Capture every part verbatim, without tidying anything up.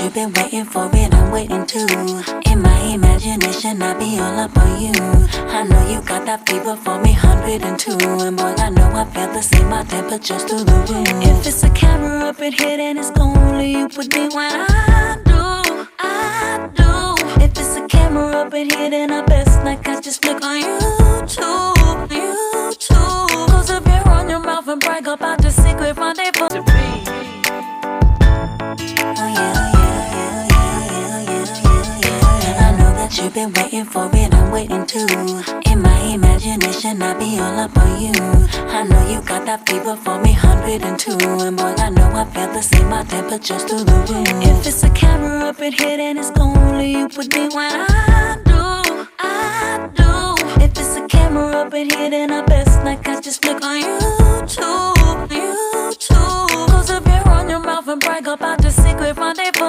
you've been waiting for it, I'm waiting too. In my imagination, I be all up on you. I know you got that fever for me, hundred and two. And boy, I know I feel the same, my temperature's through the roof. If it's a camera up in here, then it's only you with me when I do, I do. If it's a camera up in here, then I best like I just flick on YouTube, YouTube. Close up your on your mouth and brag about the secret rendezvous. You've been waiting for it, I'm waiting too. In my imagination, I be all up on you. I know you got that fever for me, hundred and two. And boy, I know I feel the same, my temperature's through the roof. If it's a camera up in here, then it's only you with me when I do, I do. If it's a camera up in here, then I best like I just flick on YouTube, YouTube. Close up your on your mouth and brag about the secret rendezvous.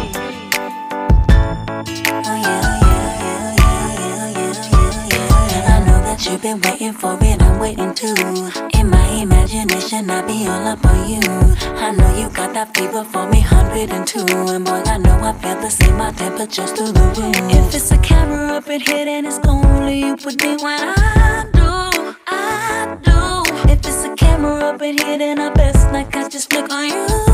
You've been waiting for it, I'm waiting too. In my imagination, I be all up on you. I know you got that fever for me, hundred and two. And boy, I know I feel the same, my temperature's through the roof. If it's a camera up in here, then it's only you with me when I do, I do. If it's a camera up in here, then I best like I just flick on you.